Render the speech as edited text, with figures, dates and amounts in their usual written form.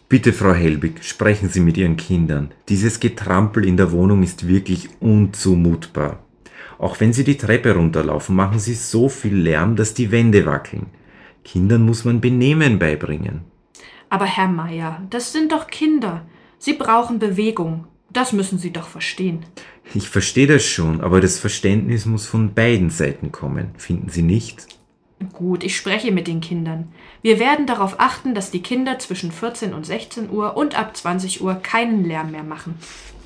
Bitte, Frau Helbig, sprechen Sie mit Ihren Kindern. Dieses Getrampel in der Wohnung ist wirklich unzumutbar. Auch wenn Sie die Treppe runterlaufen, machen Sie so viel Lärm, dass die Wände wackeln. Kindern muss man Benehmen beibringen. Aber Herr Meier, das sind doch Kinder. Sie brauchen Bewegung. Das müssen Sie doch verstehen. Ich verstehe das schon, aber das Verständnis muss von beiden Seiten kommen, finden Sie nicht? Gut, ich spreche mit den Kindern. Wir werden darauf achten, dass die Kinder zwischen 14 und 16 Uhr und ab 20 Uhr keinen Lärm mehr machen.